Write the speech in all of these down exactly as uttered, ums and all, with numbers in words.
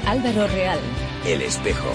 Álvaro Real. El Espejo.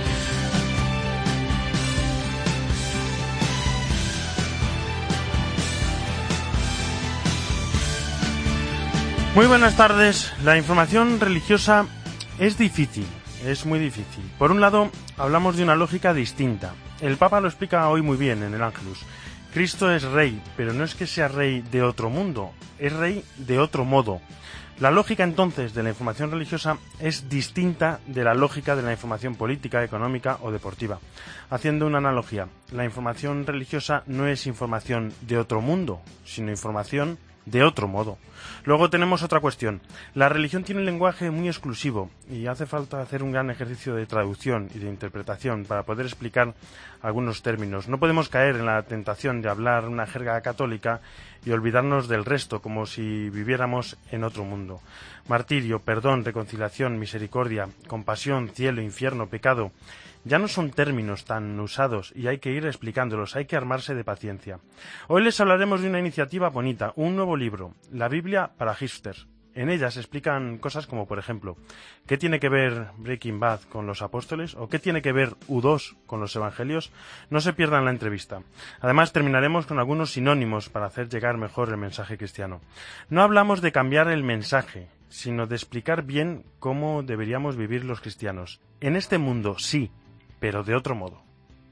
Muy buenas tardes. La información religiosa es difícil, es muy difícil. Por un lado, hablamos de una lógica distinta. El Papa lo explica hoy muy bien en el Ángelus. Cristo es rey, pero no es que sea rey de otro mundo, es rey de otro modo. La lógica entonces de la información religiosa es distinta de la lógica de la información política, económica o deportiva. Haciendo una analogía, la información religiosa no es información de otro mundo, sino información de otro modo. Luego tenemos otra cuestión. La religión tiene un lenguaje muy exclusivo y hace falta hacer un gran ejercicio de traducción y de interpretación para poder explicar algunos términos. No podemos caer en la tentación de hablar una jerga católica y olvidarnos del resto como si viviéramos en otro mundo. Martirio, perdón, reconciliación, misericordia, compasión, cielo, infierno, pecado. Ya no son términos tan usados y hay que ir explicándolos, hay que armarse de paciencia. Hoy les hablaremos de una iniciativa bonita, un nuevo libro, la Biblia para hipsters. En ella se explican cosas como, por ejemplo, ¿qué tiene que ver Breaking Bad con los apóstoles? ¿O qué tiene que ver U dos con los evangelios? No se pierdan la entrevista. Además, terminaremos con algunos sinónimos para hacer llegar mejor el mensaje cristiano. No hablamos de cambiar el mensaje, sino de explicar bien cómo deberíamos vivir los cristianos. En este mundo, sí, pero de otro modo.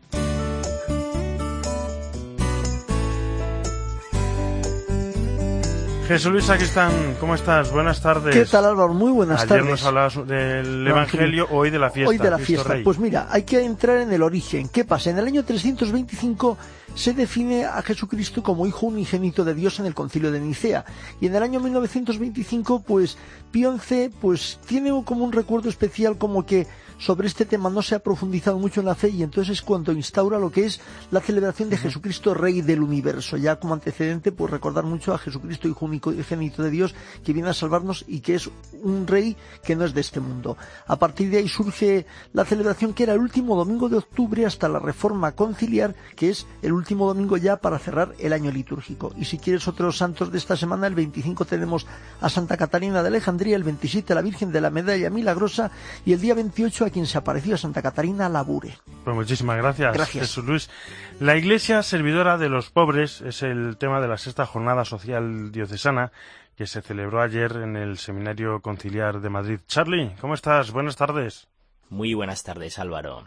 Jesús Luis Sacristán, ¿cómo estás? Buenas tardes. ¿Qué tal, Álvaro? Muy buenas Ayer tardes. Ayer nos hablabas del Evangelio, hoy de la fiesta. Hoy de la Cristo fiesta. Rey. Pues mira, hay que entrar en el origen. ¿Qué pasa? En el año trescientos veinticinco se define a Jesucristo como hijo unigénito de Dios en el Concilio de Nicea. Y en el año mil novecientos veinticinco, pues, Pío once, pues, tiene como un recuerdo especial, como que sobre este tema no se ha profundizado mucho en la fe, y entonces es cuando instaura lo que es la celebración de uh-huh. Jesucristo Rey del Universo. Ya como antecedente, pues recordar mucho a Jesucristo, hijo unigénito de Dios, que viene a salvarnos y que es un rey que no es de este mundo. A partir de ahí surge la celebración, que era el último domingo de octubre hasta la Reforma Conciliar, que es el último domingo ya para cerrar el año litúrgico. Y si quieres otros santos de esta semana, el veinticinco tenemos a Santa Catarina de Alejandría, el veintisiete a la Virgen de la Medalla Milagrosa y el día veintiocho a quien se apareció, a Santa Catarina Labure. Pues muchísimas gracias, gracias, Jesús Luis. La Iglesia servidora de los pobres es el tema de la sexta jornada social diocesana que se celebró ayer en el Seminario Conciliar de Madrid. Charlie, ¿cómo estás? Buenas tardes. Muy buenas tardes, Álvaro.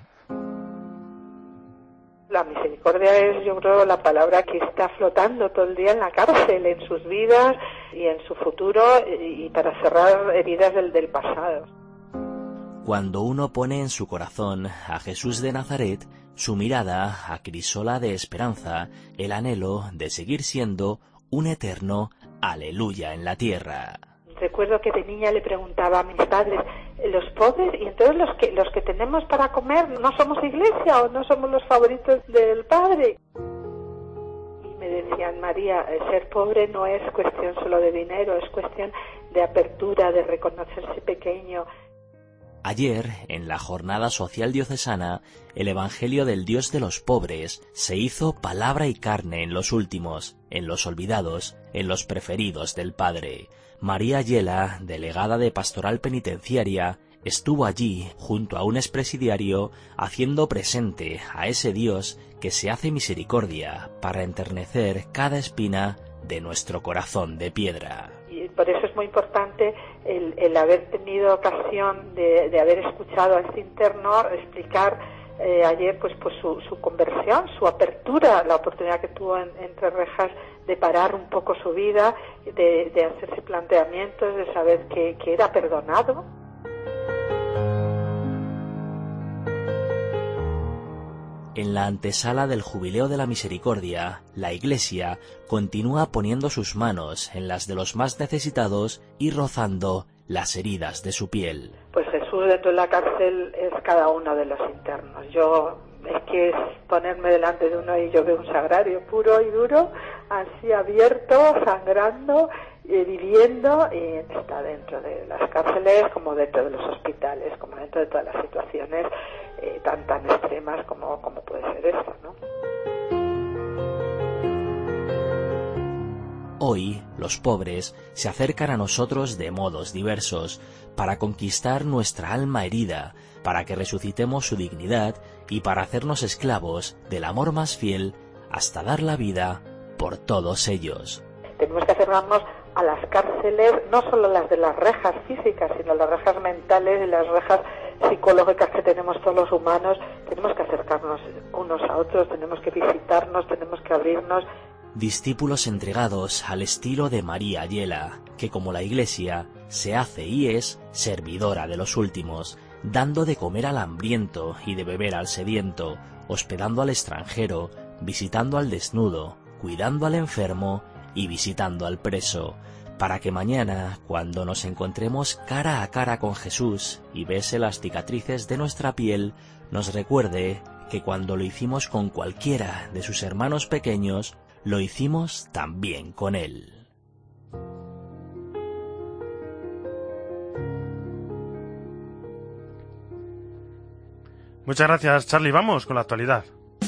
La misericordia es, yo creo, la palabra que está flotando todo el día en la cárcel, en sus vidas y en su futuro, y para cerrar heridas del, del pasado. Cuando uno pone en su corazón a Jesús de Nazaret, su mirada acrisola de esperanza el anhelo de seguir siendo un eterno aleluya en la tierra. Recuerdo que de niña le preguntaba a mis padres, los pobres, y entonces los que los que tenemos para comer, ¿no somos iglesia o no somos los favoritos del Padre? Y me decían, María, ser pobre no es cuestión solo de dinero, es cuestión de apertura, de reconocerse pequeño. Ayer, en la jornada social diocesana, el Evangelio del Dios de los pobres se hizo palabra y carne en los últimos, en los olvidados, en los preferidos del Padre. María Ayela, delegada de Pastoral Penitenciaria, estuvo allí, junto a un expresidiario, haciendo presente a ese Dios que se hace misericordia para enternecer cada espina de nuestro corazón de piedra. Y por eso es muy importante el, el haber tenido ocasión de, de haber escuchado a este interno explicar eh, ayer pues pues su, su conversión, su apertura, la oportunidad que tuvo en, entre rejas de parar un poco su vida, de, de hacerse planteamientos, de saber que, que era perdonado. En la antesala del Jubileo de la Misericordia, la Iglesia continúa poniendo sus manos en las de los más necesitados y rozando las heridas de su piel. Pues Jesús dentro de la cárcel es cada uno de los internos. Yo es que es ponerme delante de uno y yo veo un sagrario puro y duro, así abierto, sangrando, eh, viviendo, y está dentro de las cárceles como dentro de los hospitales, como dentro de todas las situaciones eh, tan tan extremas como, como puede ser esta, ¿no? Hoy, los pobres se acercan a nosotros de modos diversos, para conquistar nuestra alma herida, para que resucitemos su dignidad y para hacernos esclavos del amor más fiel hasta dar la vida por todos ellos. Tenemos que acercarnos a las cárceles, no solo las de las rejas físicas, sino las rejas mentales y las rejas psicológicas que tenemos todos los humanos. Tenemos que acercarnos unos a otros, tenemos que visitarnos, tenemos que abrirnos. Discípulos entregados al estilo de María Ayela, que como la Iglesia se hace y es servidora de los últimos, dando de comer al hambriento y de beber al sediento, hospedando al extranjero, visitando al desnudo, cuidando al enfermo y visitando al preso, para que mañana, cuando nos encontremos cara a cara con Jesús y bese las cicatrices de nuestra piel, nos recuerde que cuando lo hicimos con cualquiera de sus hermanos pequeños, lo hicimos también con él. Muchas gracias, Charlie. Vamos con la actualidad.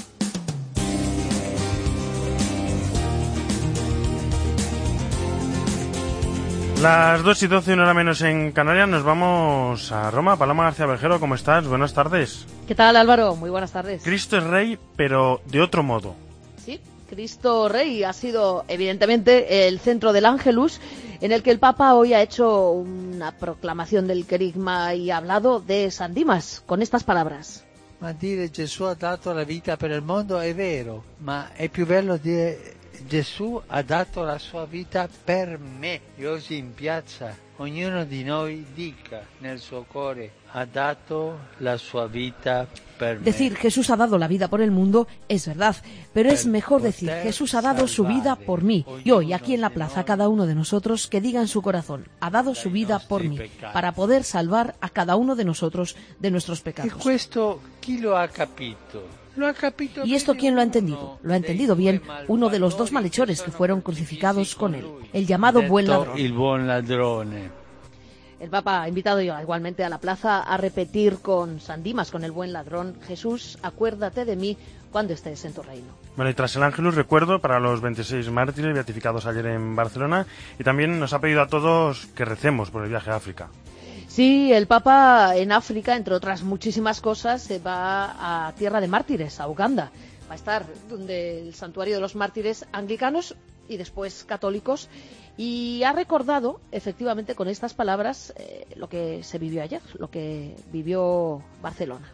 Las dos y doce, una hora menos en Canarias, nos vamos a Roma. Paloma García Berjero, ¿cómo estás? Buenas tardes. ¿Qué tal, Álvaro? Muy buenas tardes. Cristo es rey, pero de otro modo. Sí, Cristo Rey ha sido, evidentemente, el centro del Ángelus, en el que el Papa hoy ha hecho una proclamación del querigma y ha hablado de San Dimas, con estas palabras. Ma dire Gesù ha dato la vita per il mondo è vero, ma è più bello dire Gesù ha dato la sua vita per me. E oggi in piazza ognuno di noi dica nel suo cuore ha dato la sua vita per me. Decir Jesús ha dado la vida por el mundo es verdad, pero es mejor decir Jesús ha dado su vida por mí. Y hoy aquí en la plaza cada uno de nosotros que diga en su corazón ha dado su vida por mí, para poder salvar a cada uno de nosotros de nuestros pecados. E questo chi lo ha capito? ¿Y esto quién lo ha entendido? Lo ha entendido bien uno de los dos malhechores que fueron crucificados con él, el llamado buen ladrón. El Papa ha invitado igualmente a la plaza a repetir con San Dimas, con el buen ladrón: Jesús, acuérdate de mí cuando estés en tu reino. Bueno, y tras el Ángelus, recuerdo para los veintiséis mártires beatificados ayer en Barcelona, y también nos ha pedido a todos que recemos por el viaje a África. Sí, el Papa en África, entre otras muchísimas cosas, se va a Tierra de Mártires, a Uganda. Va a estar donde el santuario de los mártires anglicanos y después católicos, y ha recordado, efectivamente, con estas palabras, eh, lo que se vivió ayer, lo que vivió Barcelona.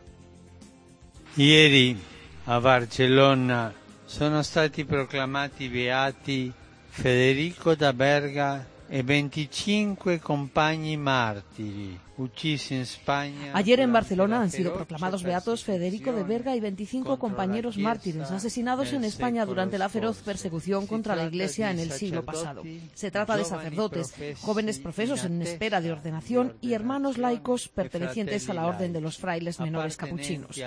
Ieri a Barcellona sono stati proclamati beati Federico da Berga e venticinque compagni martiri, uccisi in Spagna. Ayer en Barcelona han sido proclamados beatos Federico de Berga y veinticinco compañeros mártires asesinados en España durante la feroz persecución contra la Iglesia en el siglo pasado. Se trata de sacerdotes, jóvenes profesos en espera de ordenación y hermanos laicos pertenecientes a la Orden de los Frailes Menores Capuchinos.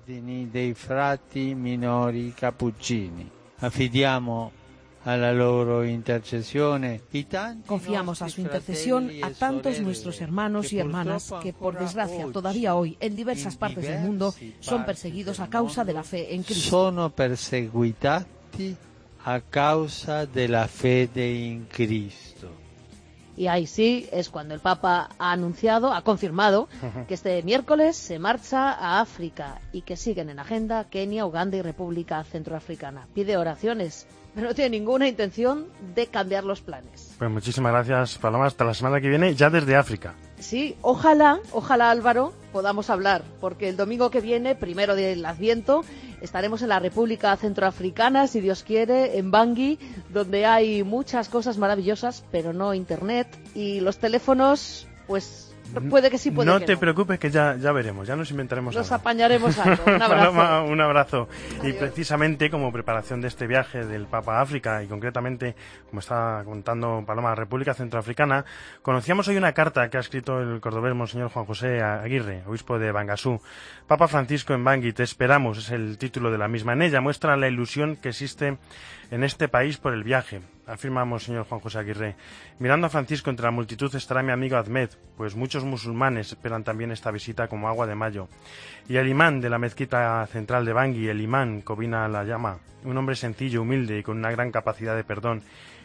Affidiamo a la loro intercesione. Confiamos a su intercesión a tantos nuestros hermanos y hermanas que, por desgracia, todavía hoy, en diversas partes del mundo, son perseguidos a causa de la fe en Cristo. Sono perseguitati a causa della fede in Cristo. Y ahí sí es cuando el Papa ha anunciado, ha confirmado que este miércoles se marcha a África y que siguen en agenda Kenia, Uganda y República Centroafricana. Pide oraciones, pero no tiene ninguna intención de cambiar los planes. Pues muchísimas gracias, Paloma. Hasta la semana que viene, ya desde África. Sí, ojalá, ojalá, Álvaro, podamos hablar, porque el domingo que viene, primero del Adviento, estaremos en la República Centroafricana, si Dios quiere, en Bangui, donde hay muchas cosas maravillosas, pero no internet, y los teléfonos, pues puede que sí, puede no que no. No te preocupes, que ya, ya veremos, ya nos inventaremos Nos algo. apañaremos algo. Un abrazo. Paloma, un abrazo. Adiós. Y precisamente como preparación de este viaje del Papa a África, y concretamente, como está contando Paloma, República Centroafricana, conocíamos hoy una carta que ha escrito el cordobés Monseñor Juan José Aguirre, obispo de Bangasú. Papa Francisco en Bangui, te esperamos, es el título de la misma. En ella muestra la ilusión que existe en este país por el viaje. Afirma Monseñor Juan José Aguirre: mirando a Francisco entre la multitud estará mi amigo Ahmed, pues muchos musulmanes esperan también esta visita como agua de mayo. Y el imán de la mezquita central de Bangui, el imán Cobina la llama, un hombre sencillo, humilde y con una gran capacidad de perdón,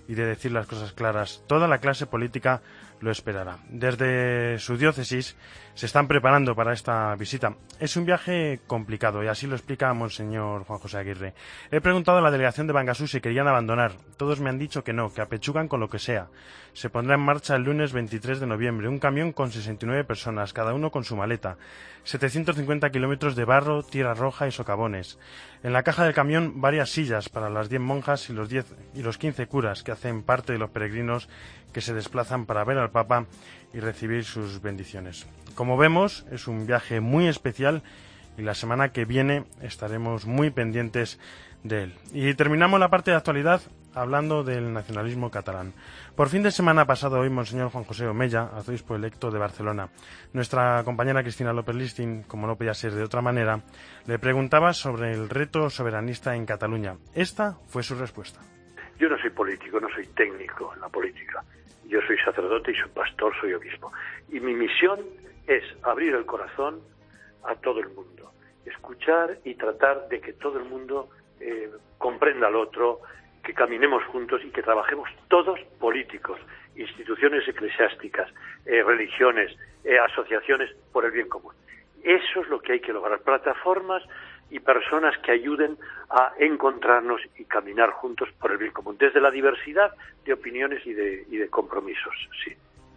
y de decir las cosas claras. Toda la clase política lo esperará. Desde su diócesis se están preparando para esta visita. Es un viaje complicado y así lo explica Monseñor Juan José Aguirre. He preguntado a la delegación de Bangasú si querían abandonar. Todos me han dicho que no, que apechugan con lo que sea. Se pondrá en marcha el lunes veintitrés de noviembre un camión con sesenta y nueve personas, cada uno con su maleta. setecientos cincuenta kilómetros de barro, tierra roja y socavones. En la caja del camión varias sillas para las diez monjas y los diez y los quince curas que hacen parte de los peregrinos que se desplazan para ver al Papa y recibir sus bendiciones. Como vemos, es un viaje muy especial y la semana que viene estaremos muy pendientes de él. Y terminamos la parte de actualidad hablando del nacionalismo catalán. Por fin de semana pasado hoy, Monseñor Juan José Omella, arzobispo electo de Barcelona, nuestra compañera Cristina López-Listín, como no podía ser de otra manera, le preguntaba sobre el reto soberanista en Cataluña. Esta fue su respuesta. Yo no soy político, no soy técnico en la política. Yo soy sacerdote y soy pastor, soy obispo. Y mi misión es abrir el corazón a todo el mundo, escuchar y tratar de que todo el mundo eh, comprenda al otro, que caminemos juntos y que trabajemos todos políticos, instituciones eclesiásticas, eh, religiones, eh, asociaciones por el bien común. Eso es lo que hay que lograr, plataformas y personas que ayuden a encontrarnos y caminar juntos por el bien común, desde la diversidad de opiniones y de, y de compromisos, sí.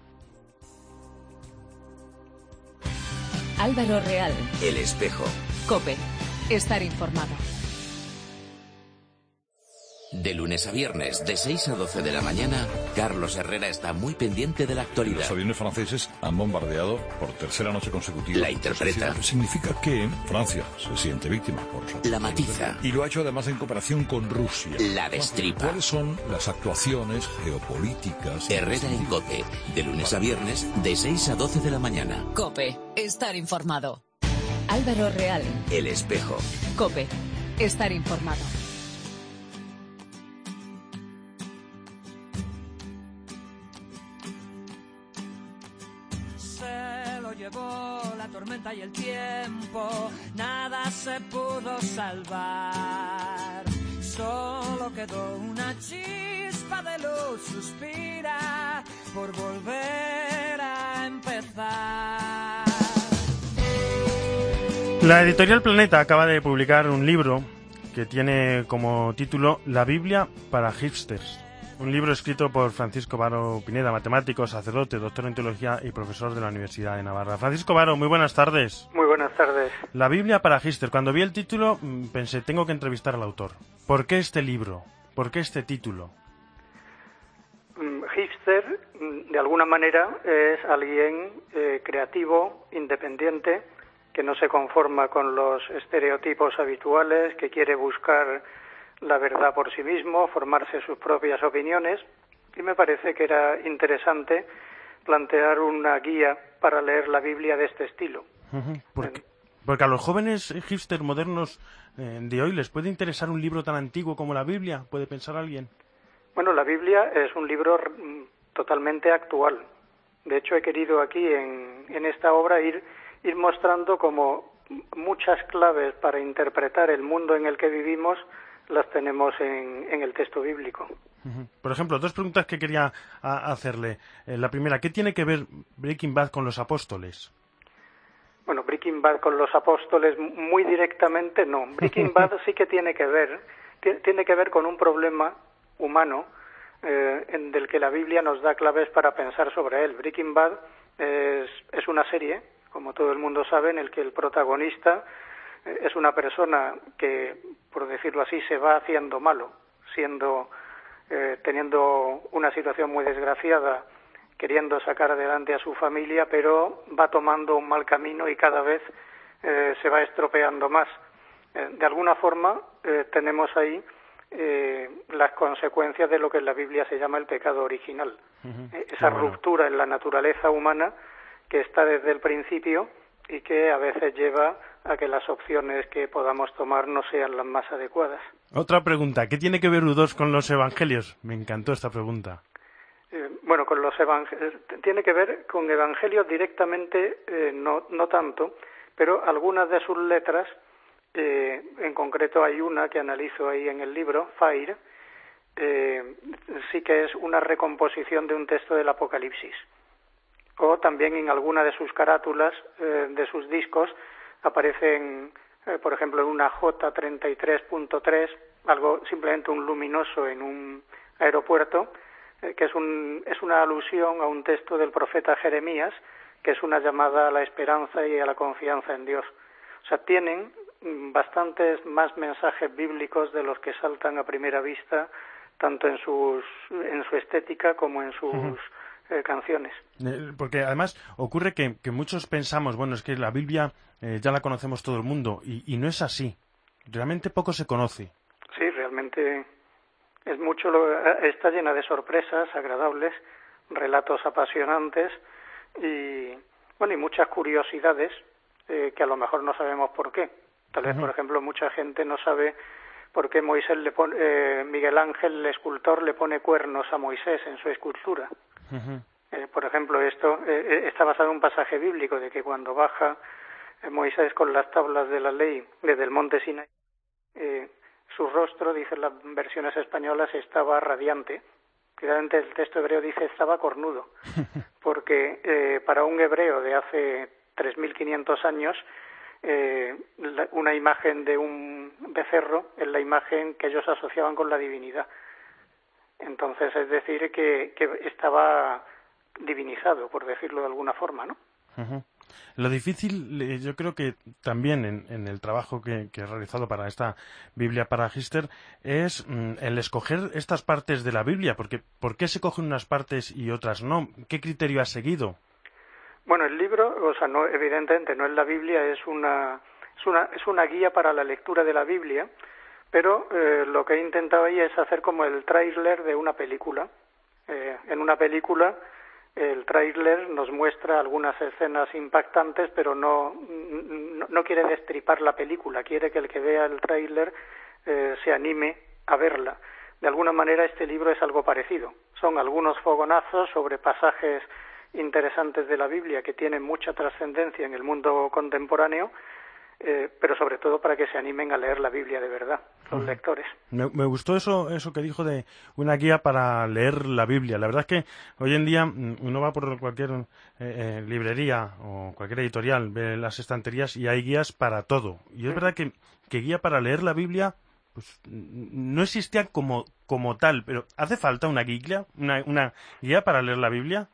Álvaro Real. El Espejo. COPE. Estar informado. De lunes a viernes, de seis a doce de la mañana, Carlos Herrera está muy pendiente de la actualidad. Los aviones franceses han bombardeado por tercera noche consecutiva. La interpreta. Significa que Francia se siente víctima por los La matiza. Y lo ha hecho además en cooperación con Rusia. La destripa. ¿Cuáles son las actuaciones geopolíticas? Herrera en COPE. De lunes a viernes, de seis a doce de la mañana. COPE. Estar informado. Álvaro Real. El Espejo. COPE. Estar informado. La tormenta y el tiempo, nada se pudo salvar. Solo quedó una chispa de luz, suspira por volver a empezar. La editorial Planeta acaba de publicar un libro que tiene como título La Biblia para hipsters. Un libro escrito por Francisco Varo Pineda, matemático, sacerdote, doctor en teología y profesor de la Universidad de Navarra. Francisco Varo, muy buenas tardes. Muy buenas tardes. La Biblia para hipsters. Cuando vi el título pensé, tengo que entrevistar al autor. ¿Por qué este libro? ¿Por qué este título? Hipster, de alguna manera, es alguien eh, creativo, independiente, que no se conforma con los estereotipos habituales, que quiere buscar la verdad por sí mismo, formarse sus propias opiniones, y me parece que era interesante plantear una guía para leer la Biblia de este estilo. Uh-huh. Porque, porque a los jóvenes hipster modernos eh, de hoy les puede interesar un libro tan antiguo como la Biblia, ¿puede pensar alguien? Bueno, la Biblia es un libro totalmente actual. De hecho, he querido aquí en, en esta obra ir, ir mostrando como muchas claves para interpretar el mundo en el que vivimos las tenemos en, en el texto bíblico. Uh-huh. Por ejemplo, dos preguntas que quería a, hacerle. Eh, la primera, ¿qué tiene que ver Breaking Bad con los apóstoles? Bueno, Breaking Bad con los apóstoles muy directamente no. Breaking Bad sí que tiene que ver, t- tiene que ver con un problema humano eh, en del que la Biblia nos da claves para pensar sobre él. Breaking Bad es, es una serie, como todo el mundo sabe, en el que el protagonista eh, es una persona que, por decirlo así, se va haciendo malo, siendo eh, teniendo una situación muy desgraciada, queriendo sacar adelante a su familia, pero va tomando un mal camino y cada vez eh, se va estropeando más. Eh, de alguna forma eh, tenemos ahí eh, las consecuencias de lo que en la Biblia se llama el pecado original. Uh-huh. Eh, esa bueno. ruptura en la naturaleza humana que está desde el principio y que a veces lleva a que las opciones que podamos tomar no sean las más adecuadas. Otra pregunta, ¿qué tiene que ver U dos con los evangelios? Me encantó esta pregunta. Eh, bueno, con los evangelios, tiene que ver con evangelios directamente, eh, no, no tanto, pero algunas de sus letras, eh, en concreto hay una que analizo ahí en el libro, Fire, eh, sí que es una recomposición de un texto del Apocalipsis. O también en alguna de sus carátulas, eh, de sus discos, aparecen, eh, por ejemplo, en una J treinta y tres punto tres, algo simplemente un luminoso en un aeropuerto, eh, que es, un, es una alusión a un texto del profeta Jeremías, que es una llamada a la esperanza y a la confianza en Dios. O sea, tienen bastantes más mensajes bíblicos de los que saltan a primera vista, tanto en sus en su estética como en sus uh-huh. eh, canciones. Porque además ocurre que, que muchos pensamos, bueno, es que la Biblia eh, ya la conocemos todo el mundo, y, y no es así. Realmente poco se conoce. Sí, realmente es mucho, lo, está llena de sorpresas agradables, relatos apasionantes y, bueno, y muchas curiosidades eh, que a lo mejor no sabemos por qué. Tal vez, uh-huh. por ejemplo, mucha gente no sabe por qué Moisés le pone, eh, Miguel Ángel, el escultor, le pone cuernos a Moisés en su escultura. Uh-huh. Eh, por ejemplo, esto eh, está basado en un pasaje bíblico de que cuando baja eh, Moisés con las tablas de la ley desde el monte Sinaí, eh, su rostro, dicen las versiones españolas, estaba radiante. Realmente el texto hebreo dice estaba cornudo, porque eh, para un hebreo de hace tres mil quinientos años, Eh, la, una imagen de un becerro es la imagen que ellos asociaban con la divinidad. Entonces, es decir, que, que estaba divinizado, por decirlo de alguna forma, ¿no? Uh-huh. Lo difícil, yo creo que también en, en el trabajo que, que he realizado para esta Biblia para Gister, es mm, el escoger estas partes de la Biblia, porque ¿por qué se cogen unas partes y otras no? ¿Qué criterio has seguido? Bueno, el libro, o sea, no, evidentemente no es la Biblia, es una, es una, es una guía para la lectura de la Biblia, pero eh, lo que he intentado ahí es hacer como el tráiler de una película. Eh, en una película, el tráiler nos muestra algunas escenas impactantes, pero no, no, no quiere destripar la película, quiere que el que vea el tráiler eh, se anime a verla. De alguna manera este libro es algo parecido. Son algunos fogonazos sobre pasajes interesantes de la Biblia que tienen mucha trascendencia en el mundo contemporáneo, eh, pero sobre todo para que se animen a leer la Biblia de verdad, los lectores. Me, me gustó eso eso que dijo de una guía para leer la Biblia. La verdad es que hoy en día uno va por cualquier eh, eh, librería o cualquier editorial, ve las estanterías y hay guías para todo. Y es verdad que, que guía para leer la Biblia pues no existía como, como tal, pero ¿hace falta una guía, una, una guía para leer la Biblia?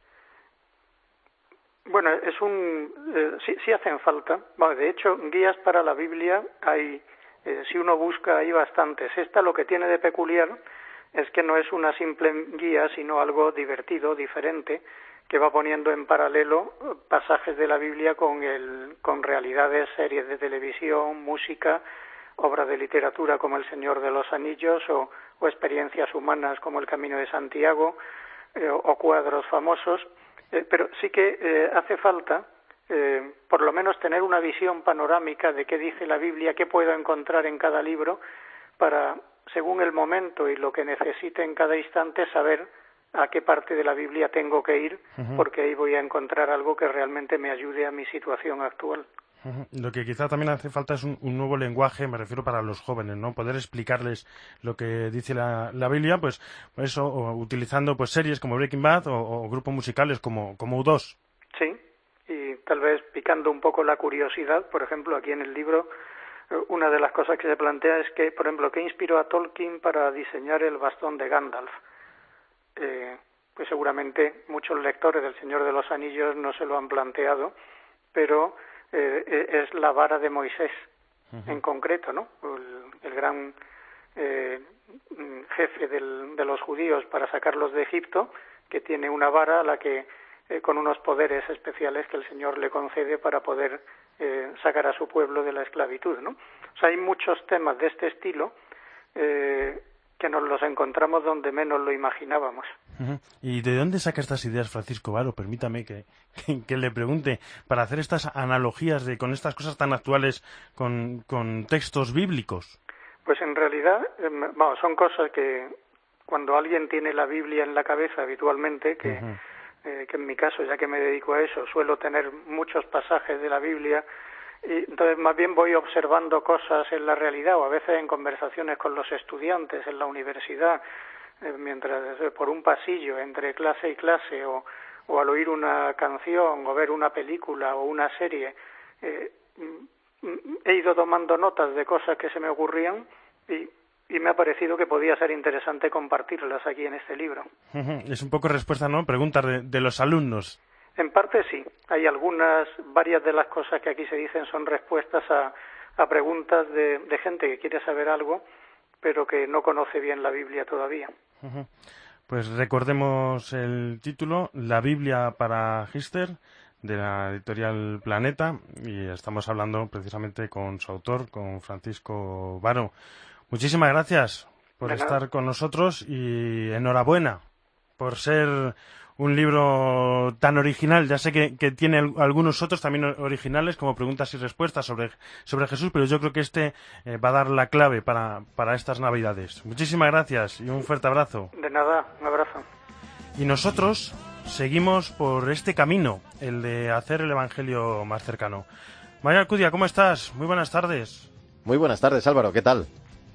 Bueno, es un eh, sí, sí hacen falta. Bueno, de hecho, guías para la Biblia hay, eh, si uno busca, hay bastantes. Esta lo que tiene de peculiar es que no es una simple guía, sino algo divertido, diferente, que va poniendo en paralelo pasajes de la Biblia con el con realidades, series de televisión, música, obras de literatura como El Señor de los Anillos o, o experiencias humanas como El Camino de Santiago eh, o cuadros famosos. Eh, pero sí que eh, hace falta, eh, por lo menos, tener una visión panorámica de qué dice la Biblia, qué puedo encontrar en cada libro, para, según el momento y lo que necesite en cada instante, saber a qué parte de la Biblia tengo que ir, uh-huh. porque ahí voy a encontrar algo que realmente me ayude a mi situación actual. Uh-huh. Lo que quizá también hace falta es un, un nuevo lenguaje, me refiero para los jóvenes, ¿no? Poder explicarles lo que dice la, la Biblia, pues eso, o utilizando pues series como Breaking Bad o, o grupos musicales como, como U dos. Sí, y tal vez picando un poco la curiosidad, por ejemplo, aquí en el libro, una de las cosas que se plantea es que, por ejemplo, ¿qué inspiró a Tolkien para diseñar el bastón de Gandalf? Eh, pues seguramente muchos lectores del Señor de los Anillos no se lo han planteado, pero Eh, es la vara de Moisés, uh-huh. en concreto, ¿no? El, el gran eh, jefe del, de los judíos para sacarlos de Egipto, que tiene una vara a la que eh, con unos poderes especiales que el Señor le concede para poder eh, sacar a su pueblo de la esclavitud, ¿no? O sea, hay muchos temas de este estilo eh, que nos los encontramos donde menos lo imaginábamos. Uh-huh. ¿Y de dónde saca estas ideas Francisco Varo? Permítame que, que, que le pregunte, para hacer estas analogías de con estas cosas tan actuales con, con textos bíblicos. Pues en realidad, eh, bueno, son cosas que cuando alguien tiene la Biblia en la cabeza habitualmente, que, uh-huh. eh, que en mi caso, ya que me dedico a eso, suelo tener muchos pasajes de la Biblia Y entonces más bien voy observando cosas en la realidad, o a veces en conversaciones con los estudiantes en la universidad, eh, mientras eh, por un pasillo entre clase y clase, o, o al oír una canción, o ver una película o una serie, eh, he ido tomando notas de cosas que se me ocurrían y, y me ha parecido que podía ser interesante compartirlas aquí en este libro. Es un poco respuesta, ¿no? Preguntas de, de los alumnos. En parte sí. Hay algunas, varias de las cosas que aquí se dicen son respuestas a, a preguntas de, de gente que quiere saber algo, pero que no conoce bien la Biblia todavía. Uh-huh. Pues recordemos el título, La Biblia para Gister, de la editorial Planeta, y estamos hablando precisamente con su autor, con Francisco Varo. Muchísimas gracias por estar con nosotros y enhorabuena por ser un libro tan original. Ya sé que, que tiene algunos otros también originales, como preguntas y respuestas sobre, sobre Jesús, pero yo creo que este eh, va a dar la clave para, para estas Navidades. Muchísimas gracias y un fuerte abrazo. De nada, un abrazo. Y nosotros seguimos por este camino, el de hacer el Evangelio más cercano. María Alcudia, ¿cómo estás? Muy buenas tardes. Muy buenas tardes, Álvaro, ¿qué tal?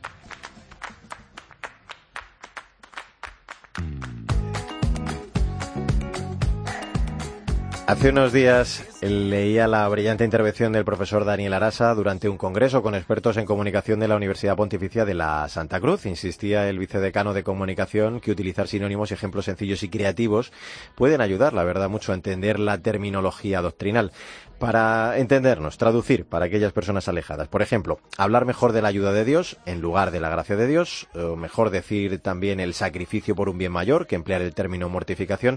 Hace unos días leía la brillante intervención del profesor Daniel Arasa durante un congreso con expertos en comunicación de la Universidad Pontificia de la Santa Cruz. Insistía el vicedecano de comunicación que utilizar sinónimos y ejemplos sencillos y creativos pueden ayudar, la verdad, mucho a entender la terminología doctrinal. Para entendernos, traducir para aquellas personas alejadas. Por ejemplo, hablar mejor de la ayuda de Dios en lugar de la gracia de Dios, o mejor decir también el sacrificio por un bien mayor que emplear el término mortificación,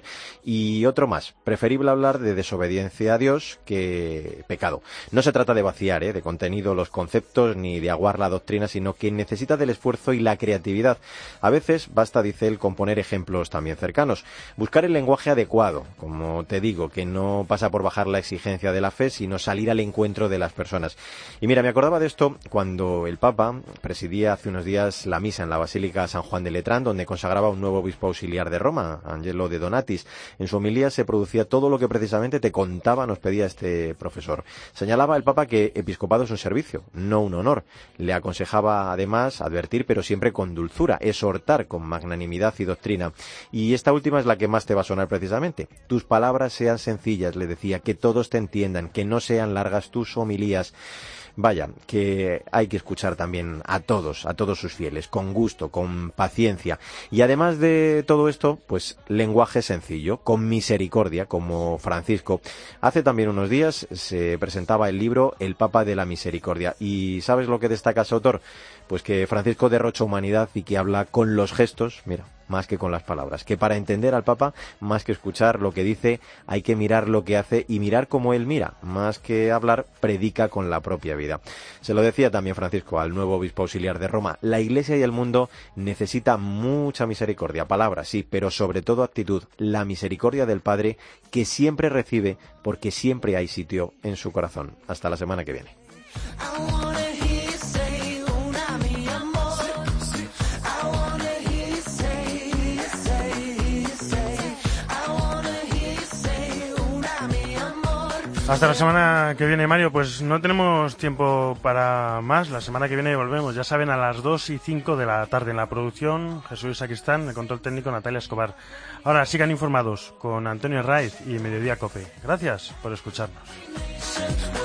y otro más, preferible hablar de desobediencia a Dios que pecado. No se trata de vaciar ¿eh? de contenido los conceptos ni de aguar la doctrina, sino que necesita del esfuerzo y la creatividad. A veces basta, dice él, con poner ejemplos también cercanos. Buscar el lenguaje adecuado, como te digo, que no pasa por bajar la exigencia de la fe, sino salir al encuentro de las personas. Y mira, me acordaba de esto cuando el Papa presidía hace unos días la misa en la Basílica San Juan de Letrán, donde consagraba un nuevo obispo auxiliar de Roma, Angelo de Donatis. En su homilía se producía todo lo que precisamente te contaba, nos pedía este profesor. Señalaba el Papa que episcopado es un servicio, no un honor. Le aconsejaba además advertir, pero siempre con dulzura, exhortar con magnanimidad y doctrina. Y esta última es la que más te va a sonar precisamente. Tus palabras sean sencillas, le decía, que todos te entiendan, que no sean largas tus homilías. Vaya, que hay que escuchar también a todos, a todos sus fieles, con gusto, con paciencia. Y además de todo esto, pues lenguaje sencillo, con misericordia, como Francisco. Hace también unos días se presentaba el libro El Papa de la Misericordia. ¿Y sabes lo que destaca su autor? Pues que Francisco derrocha humanidad y que habla con los gestos, mira, más que con las palabras. Que para entender al Papa, más que escuchar lo que dice, hay que mirar lo que hace y mirar como él mira. Más que hablar, predica con la propia vida. Se lo decía también Francisco al nuevo obispo auxiliar de Roma. La Iglesia y el mundo necesita mucha misericordia. Palabras, sí, pero sobre todo actitud. La misericordia del Padre que siempre recibe porque siempre hay sitio en su corazón. Hasta la semana que viene. Hasta la semana que viene, Mario. Pues no tenemos tiempo para más. La semana que viene volvemos, ya saben, a las dos y cinco de la tarde en la producción. Jesús Sacristán, el control técnico Natalia Escobar. Ahora sigan informados con Antonio Raiz y Mediodía Cope. Gracias por escucharnos.